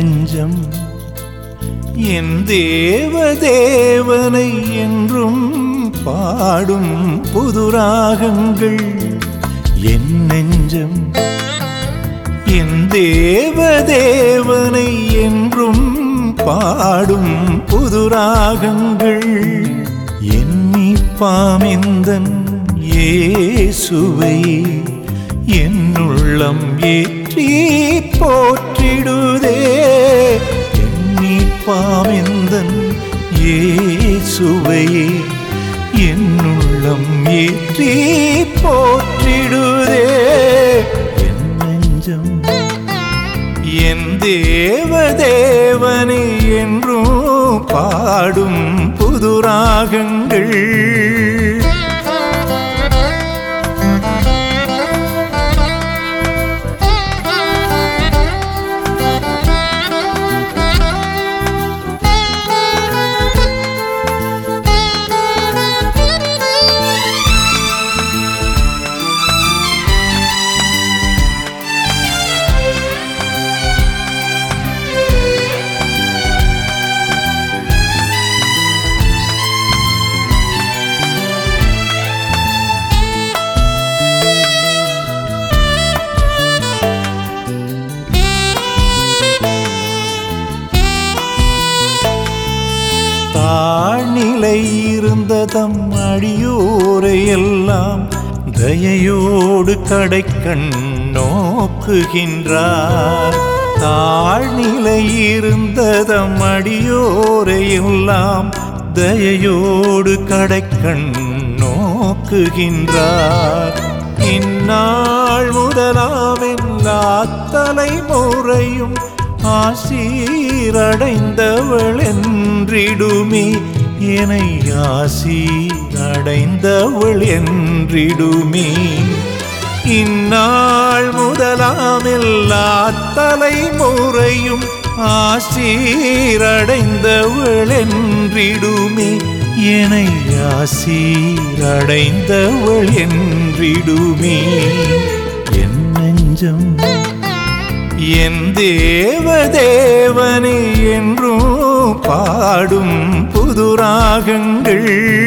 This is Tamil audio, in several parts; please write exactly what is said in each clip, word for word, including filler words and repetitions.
நெஞ்சம் என் தேவதேவனை என்றும் பாடும் புது ராகங்கள். என் நெஞ்சம் என் தேவதேவனை என்றும் பாடும் புது ராகங்கள். எண்ணிப்பாமெந்தன் இயேசுவை என்னுள்ளம் ஏற்றி போற்றிடுதே. எண்ணிப்பாமெந்தன் இயேசுவை என்னுள்ளம் ஏற்றி போற்றிடுதே. என் நெஞ்சம் என் தேவதேவனை என்றும் பாடும் புது ராகங்கள். தாழ்நிலை இருந்த தம் அடியோரை எல்லாம் தயையோடு கடைக்கண் நோக்குகின்றார். தாழ்நிலை இருந்த தம் அடியோரை எல்லாம் தயையோடு கடைக்கண் நோக்குகின்றார். இந்நாள் முதலாம் எல்லா தலைமுறையும் ஆசீரடைந்தவள் என்றிடுமே. என்னை ஆசீரடைந்தவள் என்றிடுமே. இந்நாள் முதலாம் எல்லா தலைமுறையும் ஆசீரடைந்தவள் என்றிடுமே. என்னை ஆசீரடைந்தவள் என்றிடுமே. என் நெஞ்சம் என் தேவதேவனை என்றும் பாடும் புது ராகங்கள்.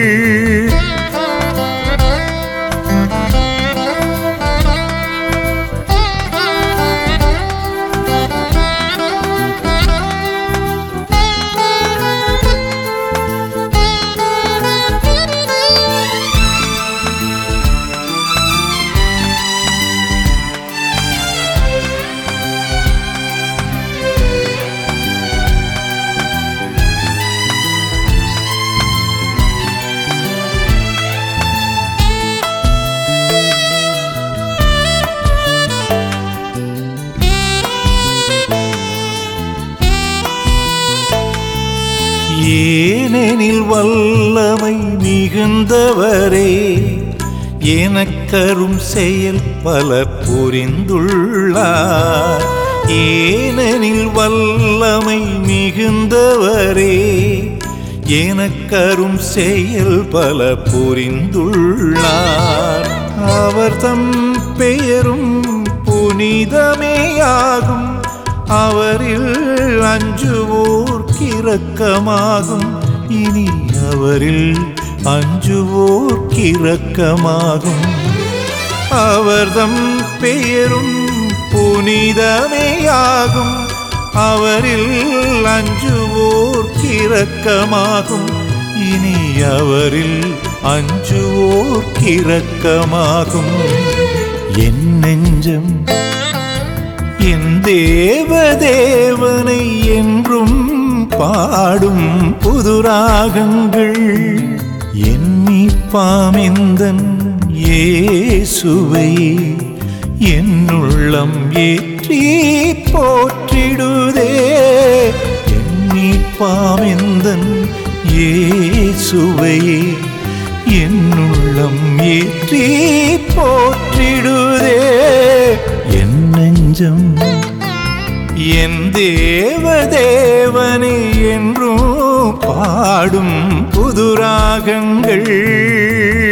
ஏனெனில் வல்லமை மிகுந்தவரே எனக்கரும் செயல் பல புரிந்துள்ளார். ஏனெனில் வல்லமை மிகுந்தவரே எனக்கரும் செயல் பல புரிந்துள்ளார். அவர் தம் பெயரும் புனிதமேயாகும். அவரில் அஞ்சுவோர்க்கிரக்கமாகும். இனி அவரில் அஞ்சுவோர்க்கிரக்கமாகும். அவர்தம் பெயரும் புனிதமேயாகும். அவரில் அஞ்சுவோர்க்கிரக்கமாகும். இனி அவரில் அஞ்சுவோர்க்கிரக்கமாகும். என் நெஞ்சம் என் தேவதேவனை என்றும் பாடும் புது ராகங்கள். எண்ணிப்பாமெந்தன் இயேசுவை என்னுள்ளம் ஏற்றி போற்றிடுதே. எண்ணிப்பாமெந்தன் இயேசுவை என்னுள்ளம் ஏற்றி போற்றிடுதே. என் நெஞ்சம் என் தேவதேவனை என்றும் பாடும் புது ராகங்கள்.